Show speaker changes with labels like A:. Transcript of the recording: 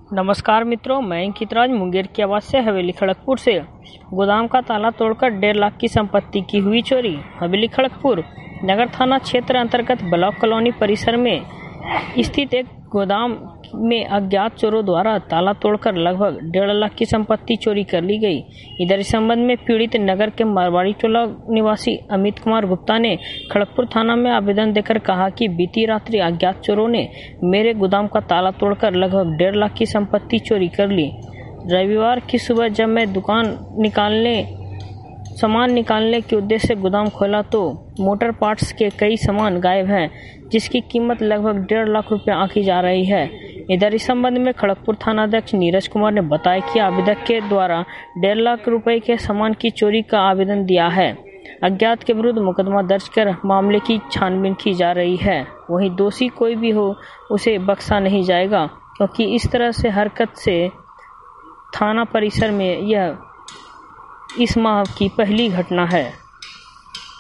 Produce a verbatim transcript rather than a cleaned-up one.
A: नमस्कार मित्रों, मैं अंकितराज मुंगेर की आवाज से हवेली खड़गपुर से। गोदाम का ताला तोड़कर डेढ़ लाख की संपत्ति की हुई चोरी। हवेली खड़गपुर नगर थाना क्षेत्र अंतर्गत ब्लॉक कॉलोनी परिसर में स्थित एक गोदाम में अज्ञात चोरों द्वारा ताला तोड़कर लगभग डेढ़ लाख की संपत्ति चोरी कर ली गई। इधर इस संबंध में पीड़ित नगर के मारवाड़ी टोला निवासी अमित कुमार गुप्ता ने खड़गपुर थाना में आवेदन देकर कहा कि बीती रात्रि अज्ञात चोरों ने मेरे गोदाम का ताला तोड़कर लगभग डेढ़ लाख की संपत्ति चोरी कर ली। रविवार की सुबह जब मैं दुकान निकालने सामान निकालने के उद्देश्य से गोदाम खोला तो मोटर पार्ट्स के कई सामान गायब हैं, जिसकी कीमत लगभग डेढ़ लाख रुपए आंकी जा रही है। इधर इस संबंध में खड़गपुर थानाध्यक्ष नीरज कुमार ने बताया कि आवेदक के द्वारा डेढ़ लाख रुपए के सामान की चोरी का आवेदन दिया है। अज्ञात के विरुद्ध मुकदमा दर्ज कर मामले की छानबीन की जा रही है। वहीं दोषी कोई भी हो उसे बख्शा नहीं जाएगा, क्योंकि इस तरह से हरकत से थाना परिसर में यह इस माह की पहली घटना है।